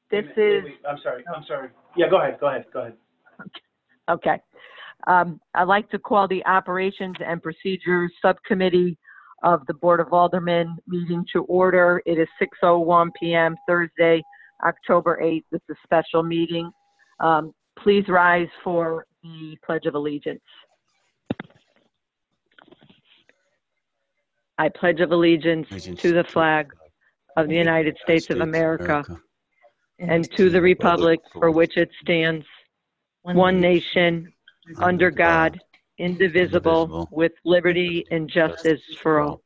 This Wait a minute, is, wait, I'm sorry. Yeah, go ahead. okay. I'd like to call the Operations and Procedures Subcommittee of the Board of Aldermen meeting to order. It is 6:01 p.m. Thursday, October 8th. It's a special meeting. Please rise for the Pledge of Allegiance. I pledge of allegiance to the flag of the United States of America and to the republic for which it stands, one nation, under God, indivisible, with liberty and justice for all.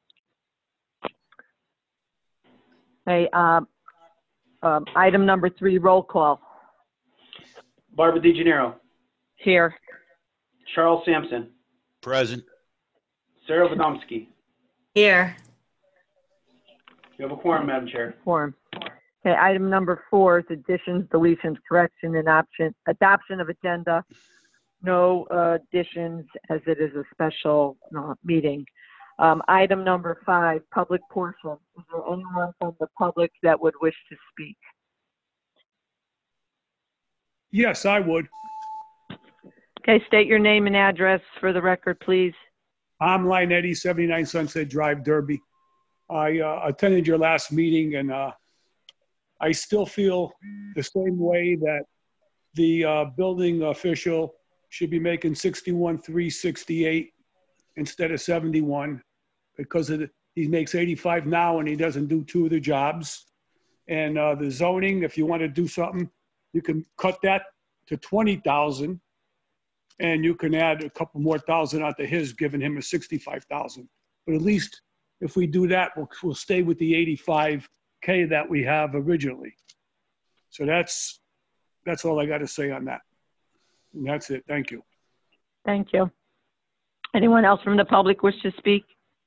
Okay, item number 3, roll call. Barbara DeGennaro, Here. Charles Sampson, Present. Sarah Vidomsky. Here. You have a quorum, Madam Chair. Quorum. Okay, item number 4 is additions, deletions, correction, and adoption of agenda. No additions, as it is a special meeting. Item number 5, public portion. Is there anyone from the public that would wish to speak? Yes, I would. Okay, state your name and address for the record, please. I'm Linetti, 79 Sunset Drive, Derby. I attended your last meeting, and I still feel the same way that the building official should be making $61,368 instead of 71, because he makes 85 now and he doesn't do 2 of the jobs. And the zoning, if you want to do something, you can cut that to 20,000, and you can add a couple more thousand onto his, giving him a 65,000. But at least if we do that, we'll stay with the 85K that we have originally. So that's all I got to say on that. And that's it. Thank you. Thank you. Anyone else from the public wish to speak?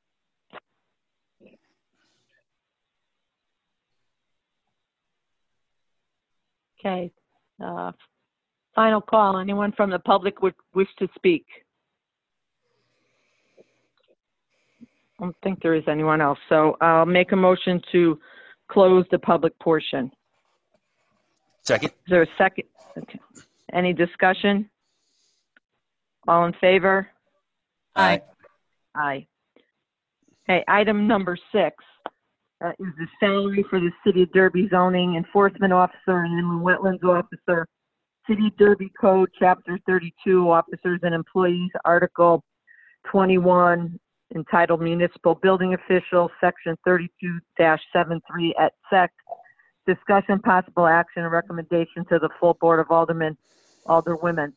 Okay. Final call. Anyone from the public would wish to speak? I don't think there is anyone else. So I'll make a motion to close the public portion. Second. Is there a second? Okay. Any discussion? All in favor? Aye. Aye. Okay, item number 6 is the salary for the City of Derby Zoning Enforcement Officer and Inland Wetlands Officer. City of Derby Code, Chapter 32, Officers and Employees, Article 21, entitled Municipal Building Official, Section 32-73 et sec. Discussion, possible action, and recommendation to the full Board of Aldermen, Alderwomen.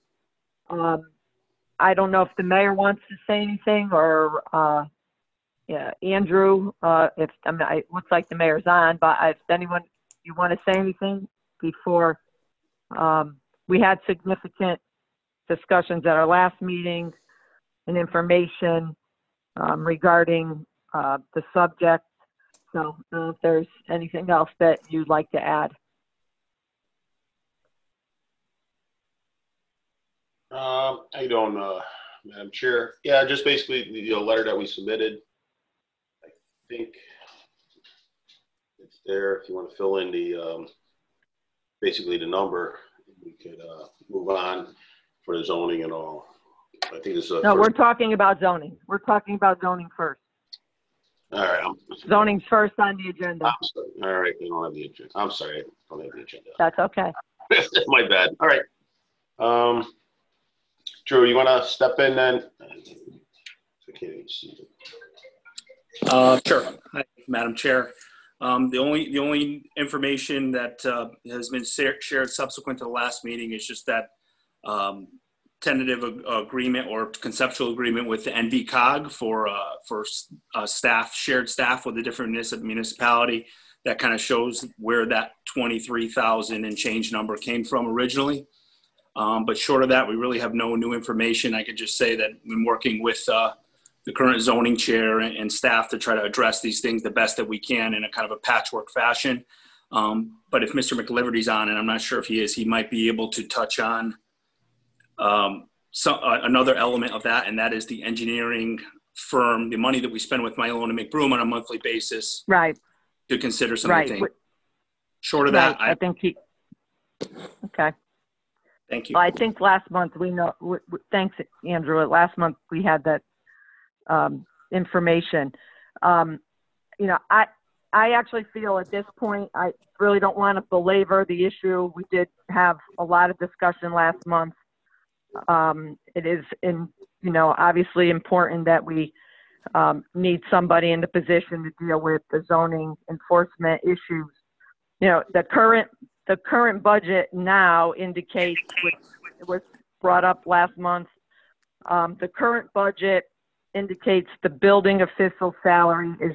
I don't know if the mayor wants to say anything, or yeah, Andrew, it looks like the mayor's on, but if anyone, you want to say anything before, we had significant discussions at our last meeting and information regarding the subject. So if there's anything else that you'd like to add. How you doing, Madam Chair? Yeah, just basically the letter that we submitted. I think it's there. If you want to fill in the basically the number, we could move on for the zoning and all. I think it's no, we're talking about zoning. We're talking about zoning first. All right. Zoning's first on the agenda. I'm sorry. All right, you don't have the agenda. I'm sorry, I don't have the agenda. That's okay. My bad. All right. Drew, you want to step in then? I can't even see it. Sure. Hi, Madam Chair. The only information that has been shared subsequent to the last meeting is just that tentative agreement or conceptual agreement with the NVCOG for staff, shared staff with a different municipality. That kind of shows where that 23,000 and change number came from originally. But short of that, we really have no new information. I could just say that we've been working with the current zoning chair and staff to try to address these things the best that we can in a kind of a patchwork fashion. But if Mr. McLiberty's on, and I'm not sure if he is, he might be able to touch on another element of that, and that is the engineering firm, the money that we spend with Mylone and McBroom on a monthly basis. Right. To consider some of the things. Short of Right, that, I think okay. thank you. Well, I think last month thanks, Andrew. Last month we had that information. You know, I actually feel at this point, I really don't want to belabor the issue. We did have a lot of discussion last month. It is obviously important that we need somebody in the position to deal with the zoning enforcement issues. You know, the current budget now indicates, which was brought up last month, the current budget indicates the building official salary is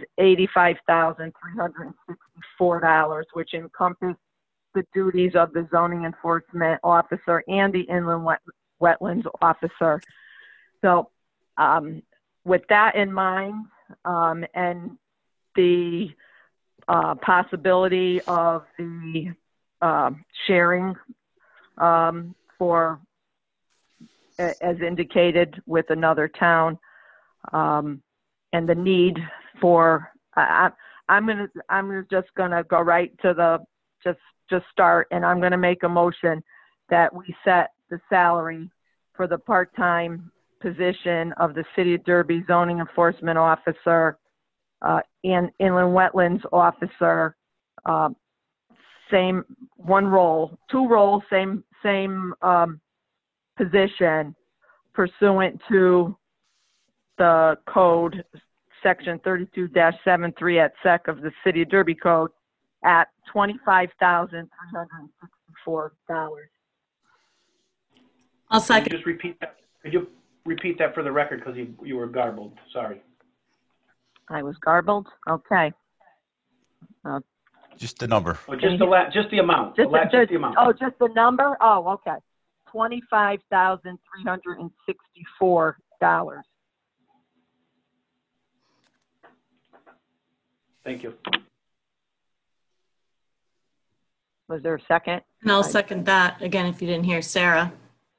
$85,364, which encompasses the duties of the zoning enforcement officer and the inland wetlands officer. So with that in mind, and the possibility of the sharing for, as indicated, with another town, and the need for, I'm just gonna go right to the just start, and I'm gonna make a motion that we set the salary for the part-time position of the City of Derby zoning enforcement officer and inland wetlands officer, same one role, two roles, same position, pursuant to the code section 32-73 at SEC of the City of Derby Code at $25,364. I'll Could second. you just repeat that? Could you repeat that for the record, because you were garbled? Sorry. I was garbled. Okay. Just the number. Oh, just the amount. Just the amount. Oh, just the number? Oh, okay. $25,364. Thank you. Was there a second? And I'll second that again if you didn't hear Sarah.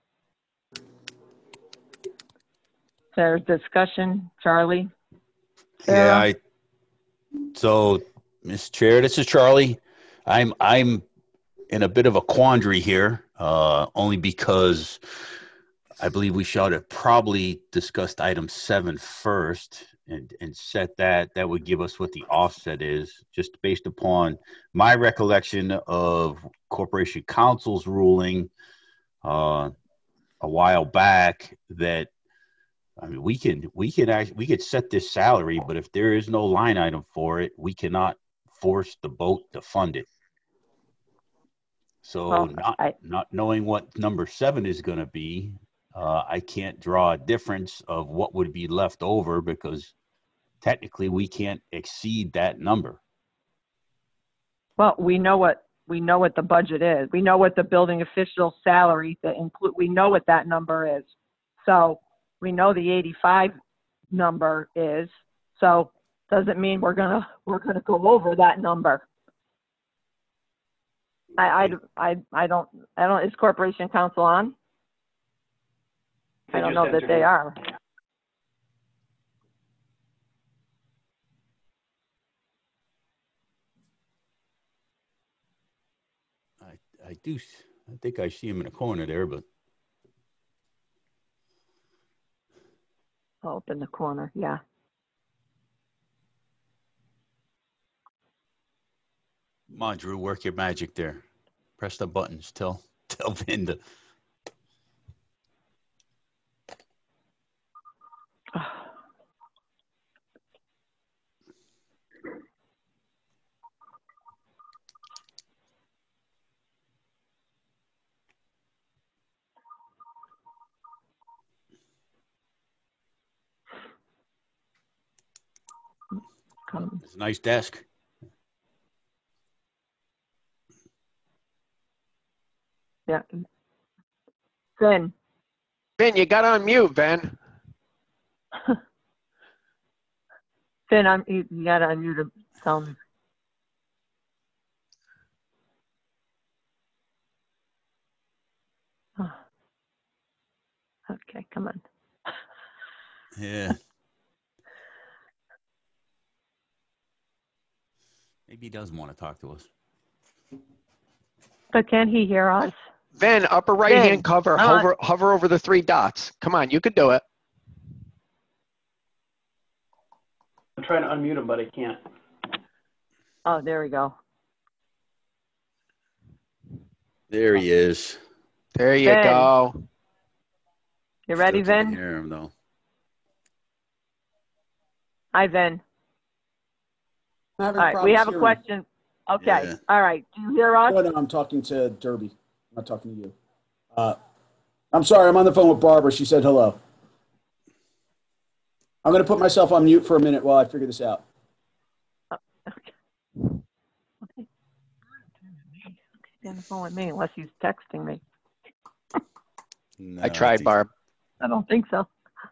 There's discussion, Charlie? Yeah, so, Ms. Chair, this is Charlie. I'm in a bit of a quandary here, only because I believe we should have probably discussed item 7 first and set that. That would give us what the offset is, just based upon my recollection of Corporation Council's ruling a while back that, I mean, we could set this salary, but if there is no line item for it, we cannot force the boat to fund it. So not knowing what number 7 is going to be, I can't draw a difference of what would be left over, because technically we can't exceed that number. Well, we know what the budget is. We know what the building official salary we know what that number is. So we know the 85 number is. So doesn't mean we're gonna go over that number. I don't, is Corporation Council on? I don't know that they are. I think I see him in the corner there, but. Oh, up in the corner, yeah. Come on, Drew, work your magic there. Press the buttons. Tell Vin to. It's a nice desk. Yeah. Finn. Ben, you got on mute, Ben. Finn, you got to unmute to tell me. Okay, come on. Yeah. Maybe he doesn't want to talk to us. But can he hear us? Vin, upper right-hand cover, uh, hover over the 3 dots. Come on, you could do it. I'm trying to unmute him, but I can't. Oh, there we go. There he is. There you Vin. go. You ready, Still can't Vin? hear him though. Hi, Vin. I'm having All right, we problems have a hearing. question. Okay, Yeah. all right. Do you hear us? Oh, no, I'm talking to Derby. I'm not talking to you. I'm sorry, I'm on the phone with Barbara. She said hello. I'm going to put myself on mute for a minute while I figure this out. Okay. Stay on the phone with me unless he's texting me. No, I tried, Barb. I don't think so.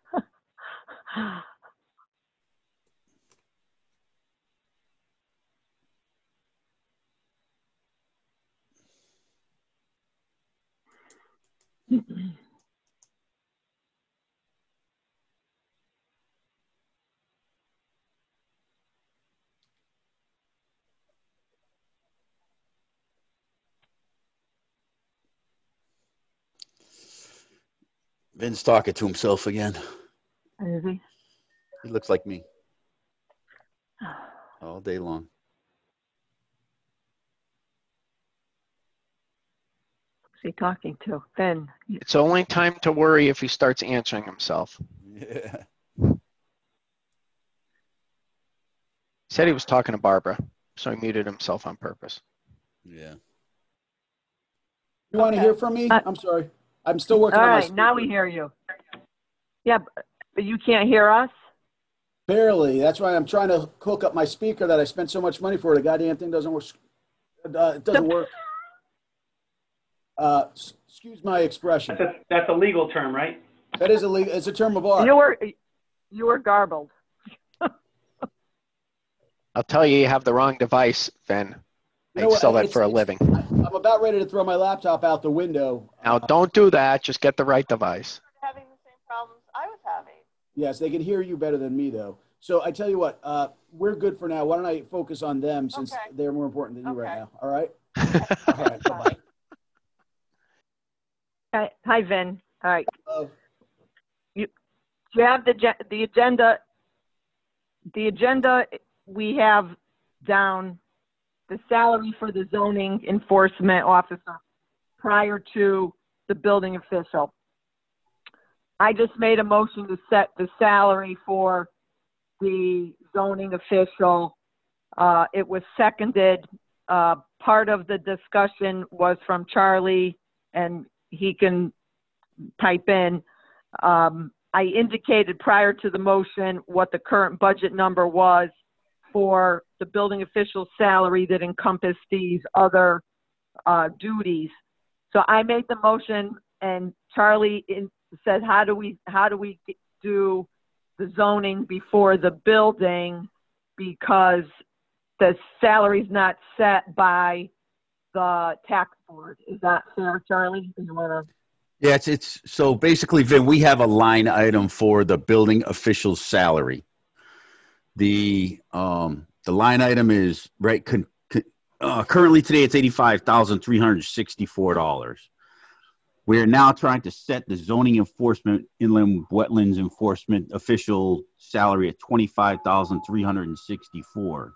Vin's talking to himself again. Is he? He looks like me all day long. Who's he talking to? Vin. It's only time to worry if he starts answering himself. Yeah. He said he was talking to Barbara, so he muted himself on purpose. Yeah. You want to hear from me? I'm sorry. I'm still working All on my right, now we hear you. Yeah, but you can't hear us? Barely. That's why I'm trying to hook up my speaker that I spent so much money for. The goddamn thing doesn't work. It doesn't work. Excuse my expression. That's a legal term, right? That is illegal. It's a term of art. You were garbled. I'll tell you, you have the wrong device, Vin. You They know sell what, that for a living. I'm about ready to throw my laptop out the window. Now, don't do that. Just get the right device. Having the same problems I was having. Yes, they can hear you better than me, though. So I tell you what, we're good for now. Why don't I focus on them since they're more important than you right now? All right? All right, bye-bye. Hi, Vin. All right. Hello. You have the agenda. The agenda we have down the salary for the zoning enforcement officer prior to the building official. I just made a motion to set the salary for the zoning official. It was seconded. Part of the discussion was from Charlie, and he can type in. I indicated prior to the motion what the current budget number was for the building official's salary that encompassed these other duties. So I made the motion, and Charlie said, how do we do the zoning before the building, because the salary's not set by the tax board. Is that fair, Charlie? Do you want to? Yeah, it's so basically, Vin, we have a line item for the building official's salary. The line item is right. Currently today it's $85,364. We are now trying to set the zoning enforcement, inland wetlands enforcement official salary at $25,364.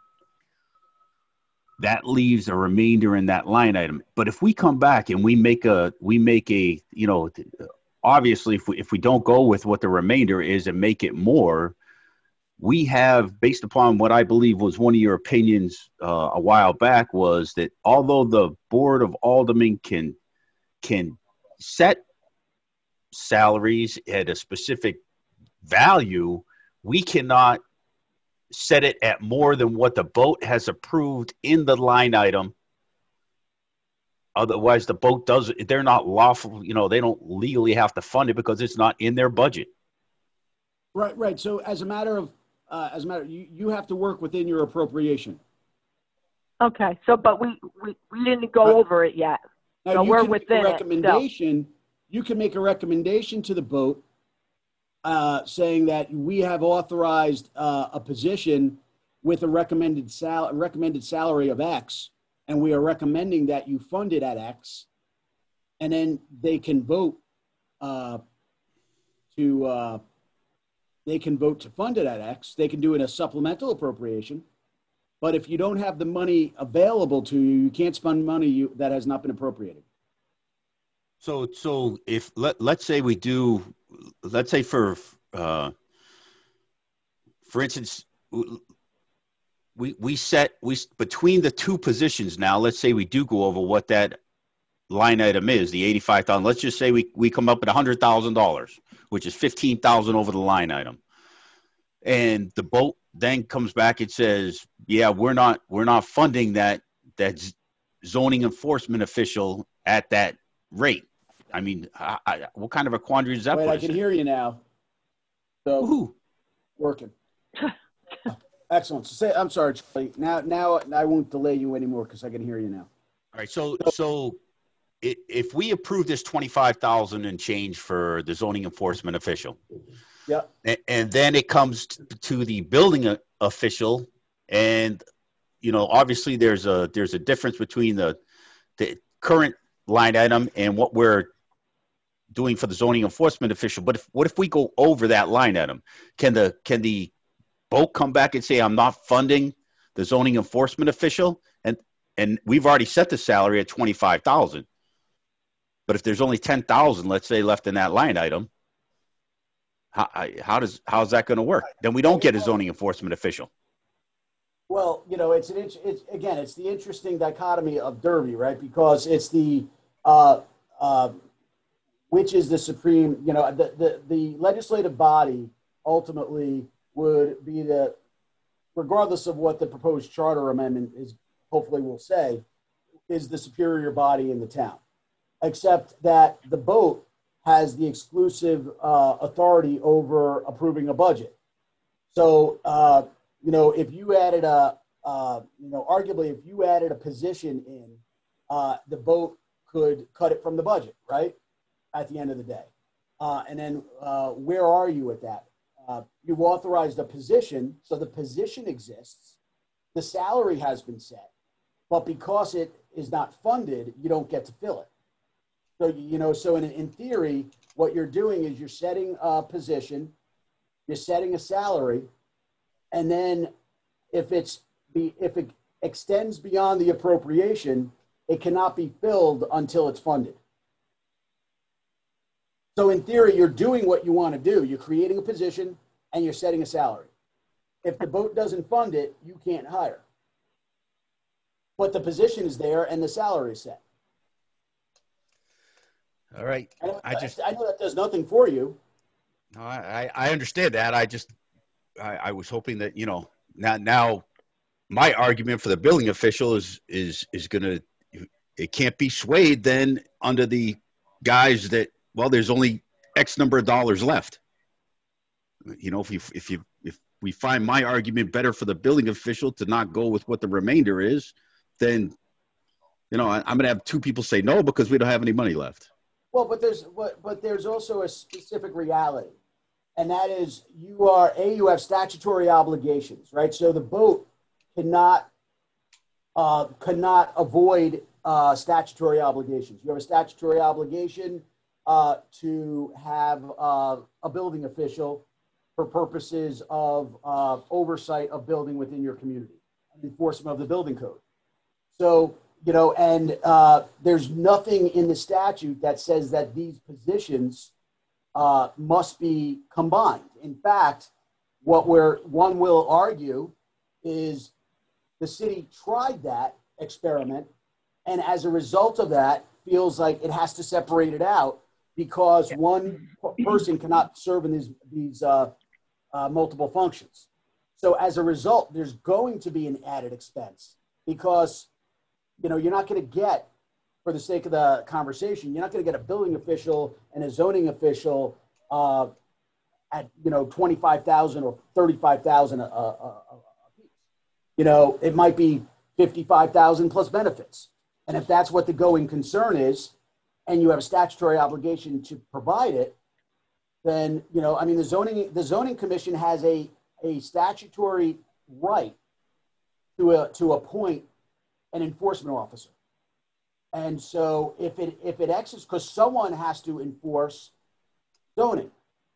That leaves a remainder in that line item. But if we come back and we make a, you know, obviously if we don't go with what the remainder is and make it more, we have, based upon what I believe was one of your opinions a while back, was that although the Board of Aldermen can set salaries at a specific value, we cannot set it at more than what the boat has approved in the line item. Otherwise, the boat they're not lawful, you know, they don't legally have to fund it because it's not in their budget. Right. So as a matter of, you have to work within your appropriation. Okay. So, but we didn't go over it yet. Now, so you we're can within make a recommendation. You can make a recommendation to the boat saying that we have authorized a position with a recommended salary of X, and we are recommending that you fund it at X, and then they can vote to fund it at X. They can do it a supplemental appropriation. But if you don't have the money available to you, you can't spend money that has not been appropriated. So if let's say we do, let's say for instance, we between the two positions now, let's say we do go over what that line item is, the 85,000. Let's just say we come up at $100,000, which is 15,000 over the line item. And the boat then comes back and says, yeah, we're not funding that zoning enforcement official at that rate. I mean, what kind of a quandary does that put us in? I can hear you now. So working. Excellent. So I'm sorry, Charlie. Now I won't delay you anymore because I can hear you now. All right. So if we approve this 25,000 and change for the zoning enforcement official, yeah, and then it comes to the building official, and obviously there's a difference between the current line item and what we're doing for the zoning enforcement official. But what if we go over that line item? Can the boat come back and say, I'm not funding the zoning enforcement official, and we've already set the salary at 25,000. But if there's only 10,000, let's say, left in that line item, how's that going to work? Then we don't get a zoning enforcement official. Well, it's the interesting dichotomy of Derby, right? Because it's the which is the supreme, the legislative body ultimately would be regardless of what the proposed charter amendment is, hopefully will say, is the superior body in the town, except that the boat has the exclusive authority over approving a budget. So, if you added arguably, if you added a position in, the boat could cut it from the budget, right? At the end of the day. And then where are you at that? You've authorized a position, so the position exists. The salary has been set, but because it is not funded, you don't get to fill it. So, so in theory, what you're doing is you're setting a position, you're setting a salary, and then if it extends beyond the appropriation, it cannot be filled until it's funded. So in theory, you're doing what you want to do. You're creating a position and you're setting a salary. If the boat doesn't fund it, you can't hire. But the position is there and the salary is set. All right. I know that does nothing for you. No, I understand that. I was hoping that, now my argument for the building official is going to, it can't be swayed then under the guise that, well, there's only X number of dollars left. If we find my argument better for the building official to not go with what the remainder is, then, I'm going to have two people say no because we don't have any money left. Well, but there's also a specific reality, and that is you have statutory obligations, right? So the boat cannot avoid statutory obligations. You have a statutory obligation to have a building official for purposes of oversight of building within your community, enforcement of the building code. So, and there's nothing in the statute that says that these positions must be combined. In fact, one will argue is the city tried that experiment, and as a result of that, feels like it has to separate it out because one person cannot serve in these multiple functions. So as a result, there's going to be an added expense because, you're not going to get, for the sake of the conversation, you're not going to get a building official and a zoning official at, 25,000 or 35,000 a piece. It might be 55,000 plus benefits. And if that's what the going concern is, and you have a statutory obligation to provide it, then, the zoning commission has a statutory right to appoint an enforcement officer. And so if it exits, because someone has to enforce zoning.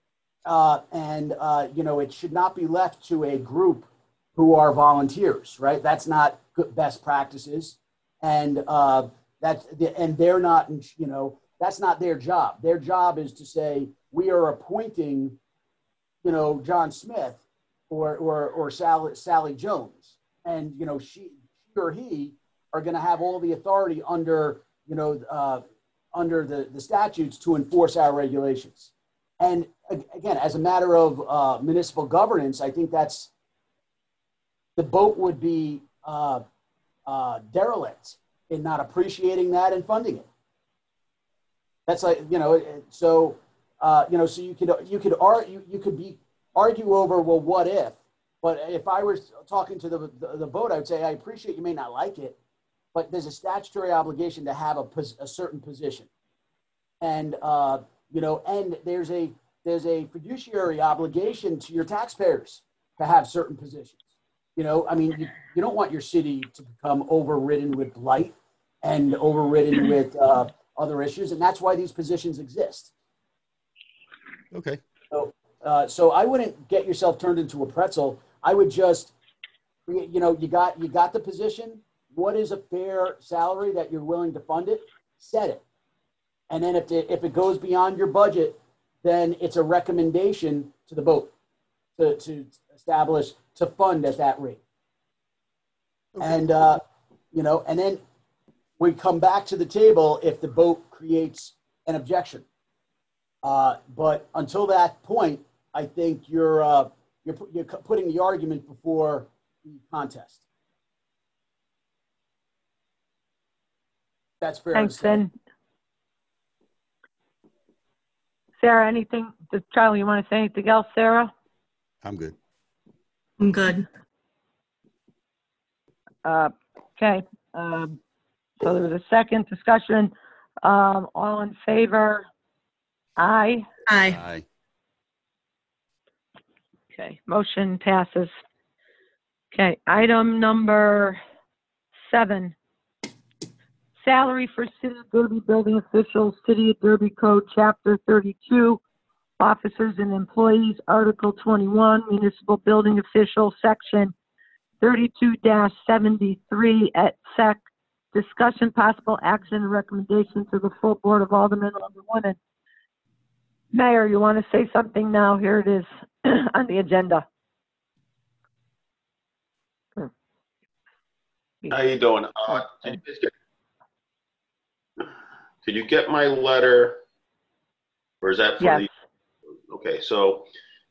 It should not be left to a group who are volunteers, right? That's not good best practices. And they're not, that's not their job. Their job is to say, we are appointing, John Smith or Sally Jones. And, she or he are going to have all the authority under the statutes to enforce our regulations. And again, as a matter of municipal governance, I think the boat would be derelict in not appreciating that and funding it. That's like, so you could argue over, well, what if? But if I was talking to the boat, I would say, I appreciate you may not like it, but there's a statutory obligation to have a certain position. And, and there's a fiduciary obligation to your taxpayers to have certain positions. You don't want your city to become overridden with blight and overridden with other issues. And that's why these positions exist. Okay. So I wouldn't get yourself turned into a pretzel. I would just, you got the position. What is a fair salary that you're willing to fund it? Set it. And then if it goes beyond your budget, then it's a recommendation to the boat to establish, to fund at that rate. Okay. And, and then we come back to the table if the boat creates an objection. But until that point, I think you're putting the argument before the contest. That's fair. Thanks, Ben. Sarah, anything? Charlie, you want to say anything else, Sarah? I'm good. I'm good. Okay. So there was a second discussion. All in favor? Aye. Aye. Aye. Okay, motion passes. Okay, item number 7. Salary for City of Derby building officials, City of Derby Code, Chapter 32, officers and employees, Article 21, municipal building official, Section 32-73 at SEC. Discussion, possible action, and recommendation to the full Board of Aldermen, Alderwomen. Mayor, you want to say something now? Here it is on the agenda. How you doing? Did you get my letter? Or is that for yes. Okay, so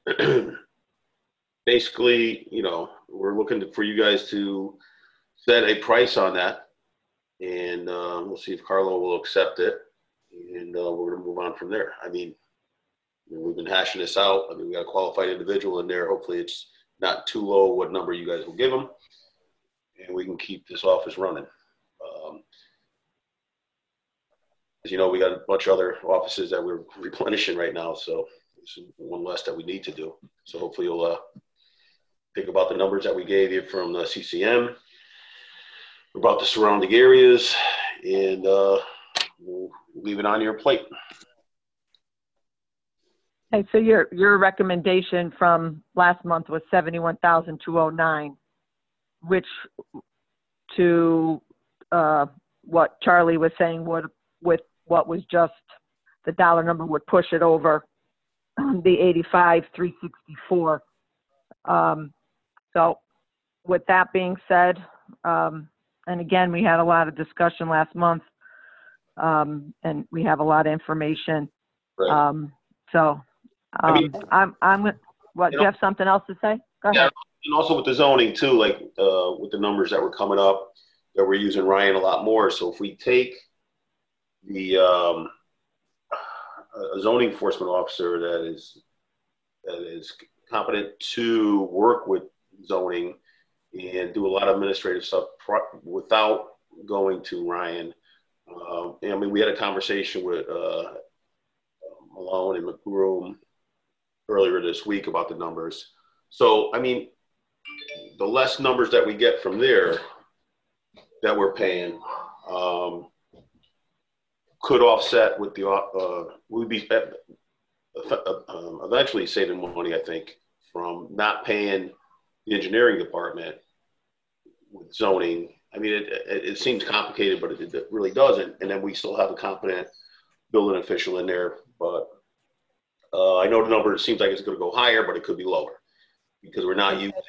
basically, we're looking for you guys to set a price on that, and we'll see if Carlo will accept it, and we're going to move on from there. I mean, we've been hashing this out. I mean, we got a qualified individual in there. Hopefully it's not too low what number you guys will give them, and we can keep this office running. As you know, we got a bunch of other offices that we're replenishing right now, so it's one less that we need to do. So hopefully you'll think about the numbers that we gave you from the CCM, about the surrounding areas, and we'll leave it on your plate. Okay, so your recommendation from last month was $71,209, which to what Charlie was saying with what was just the dollar number would push it over the 85,364. So with that being said, and again, we had a lot of discussion last month, and we have a lot of information. Right. Do you have something else to say? Go ahead. Yeah, and also with the zoning too, like with the numbers that were coming up, that we're using Ryan a lot more. So if we take the a zoning enforcement officer that is competent to work with zoning and do a lot of administrative stuff without going to Ryan. I mean, we had a conversation with Malone and McBroom earlier this week about the numbers. So, I mean, the less numbers that we get from there, that we're paying could offset with the, we'd be eventually saving money, I think, from not paying the engineering department with zoning. I mean, it seems complicated, but it really doesn't. And then we still have a competent building official in there. But I know the number seems like it's going to go higher, but it could be lower because we're not using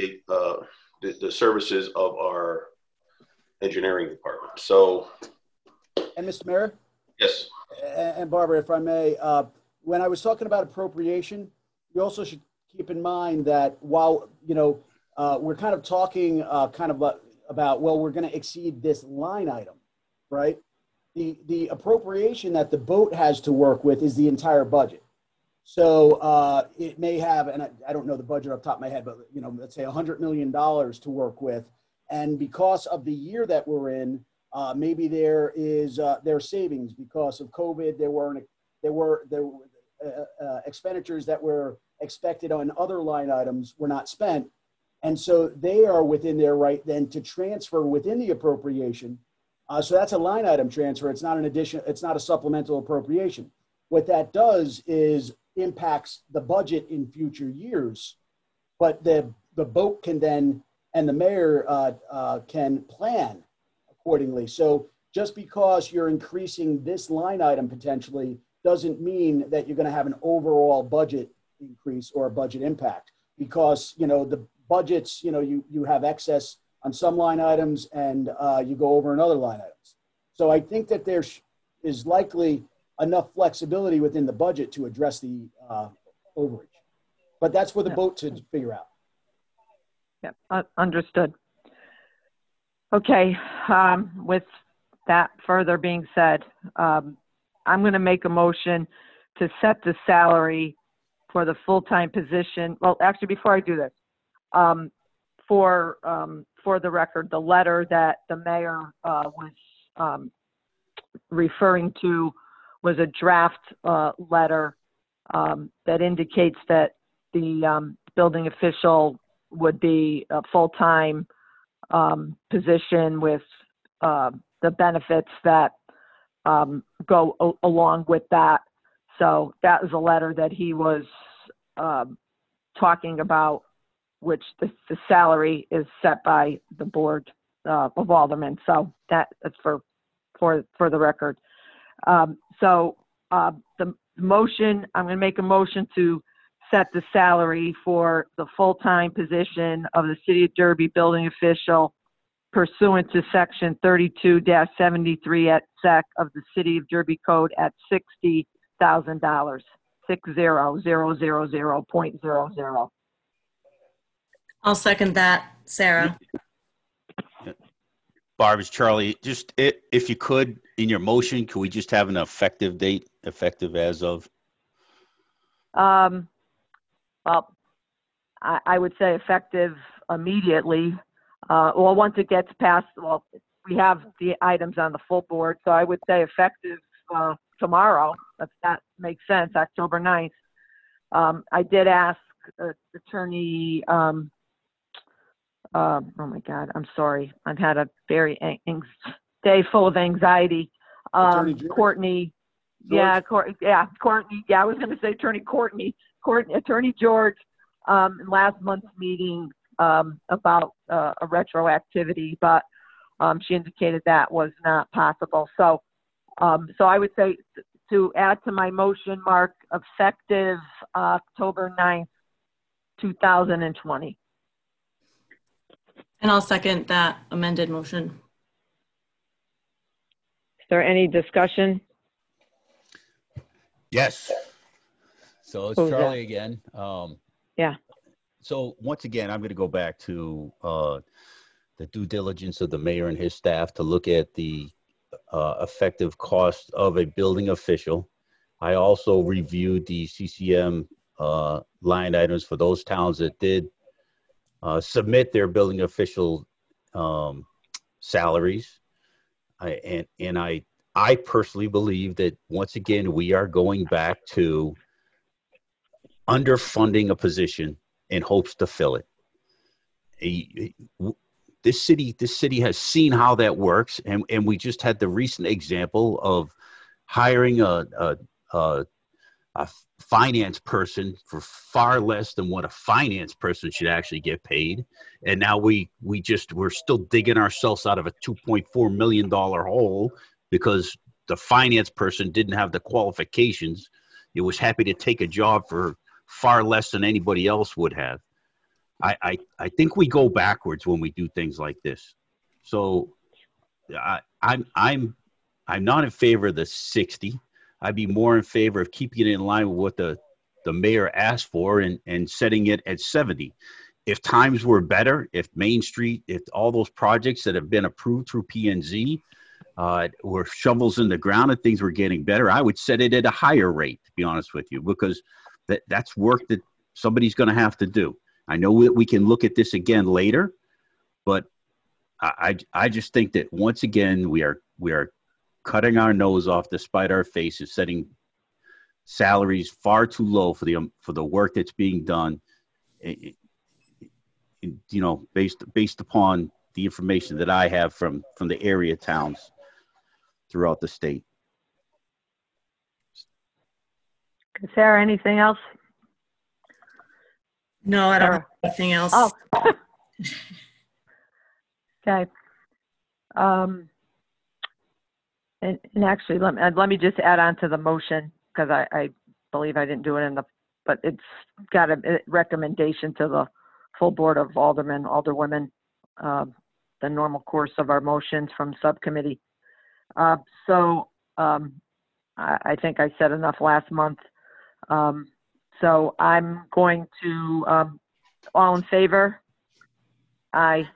the services of our engineering department. So, And Mr. Mayor? yes. And Barbara, if I may, when I was talking about appropriation, you also should keep in mind that while, we're kind of talking about, well, we're going to exceed this line item, right? The appropriation that the boat has to work with is the entire budget. So it may have, and I don't know the budget off the top of my head, but, let's say $100 million to work with. And because of the year that we're in, maybe there are savings because of COVID. There were expenditures that were expected on other line items were not spent. And so they are within their right then to transfer within the appropriation. So that's a line item transfer. It's not an addition. It's not a supplemental appropriation. What that does is impacts the budget in future years, but the boat can then, and the mayor can plan accordingly. So just because you're increasing this line item potentially doesn't mean that you're going to have an overall budget increase or a budget impact, because the budgets, you have excess on some line items and you go over in other line items. So I think that there is likely enough flexibility within the budget to address the overage, but that's for the boat to figure out. Yeah, understood. Okay, with that further being said, I'm going to make a motion to set the salary for the full-time position. Well, actually, before I do this, for the record, the letter that the mayor was referring to was a draft letter that indicates that the building official would be a full-time position with the benefits that go along with that. So that was a letter that he was talking about, which the salary is set by the board of aldermen. So that's for the record. So the motion, I'm going to make a motion to set the salary for the full-time position of the City of Derby building official pursuant to section 32-73 at SEC of the City of Derby Code at $60,000, $60,000.00. I'll second that, Sarah. Barb, it's Charlie. Just if you could, in your motion, could we just have an effective date, effective as of? Well, I would say effective immediately. Well, once it gets passed, well, we have the items on the full board, so I would say effective tomorrow, if that makes sense, October 9th. I did ask Attorney, oh my God, I'm sorry. I've had a very day full of anxiety. Courtney, Courtney, yeah, I was going to say Attorney Attorney George, in last month's meeting about a retroactivity, but she indicated that was not possible. So I would say to add to my motion, Mark, effective October 9th, 2020. And I'll second that amended motion. Is there any discussion? Yes. So it's Charlie again. Yeah. So once again, I'm going to go back to the due diligence of the mayor and his staff to look at the effective cost of a building official. I also reviewed the CCM line items for those towns that did submit their building official salaries. I personally believe that once again, we are going back to underfunding a position in hopes to fill it. this city has seen how that works, and we just had the recent example of hiring a finance person for far less than what a finance person should actually get paid. And now we're still digging ourselves out of a $2.4 million hole because the finance person didn't have the qualifications. It was happy to take a job for far less than anybody else would have. I think we go backwards when we do things like this. So I'm not in favor of the 60. I'd be more in favor of keeping it in line with what the mayor asked for and setting it at 70. If times were better, if Main Street, if all those projects that have been approved through P&Z were shovels in the ground and things were getting better, I would set it at a higher rate, to be honest with you, because that's work that somebody's going to have to do. I know that we can look at this again later, but I just think that once again we are cutting our nose off despite our faces, setting salaries far too low for the work that's being done, based upon the information that I have from the area towns throughout the state. Sarah, anything else? No, I don't Sarah? have anything else. Oh. Okay. And actually, let me just add on to the motion, because I believe I didn't do it but it's got a recommendation to the full board of aldermen, alderwomen, the normal course of our motions from subcommittee. So I think I said enough last month. So I'm going to, all in favor? Aye.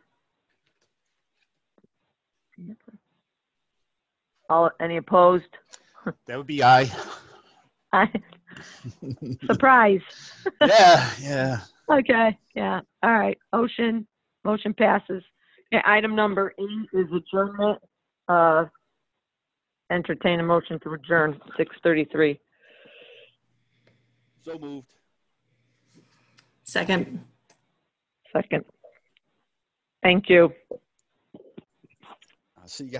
Any opposed? That would be aye. Aye. Surprise. Yeah. Okay, yeah, all right. Motion passes. Okay, item number 8 is adjournment. Entertain a motion to adjourn, 6:33. So moved. Second. Second. Thank you. I'll see you guys.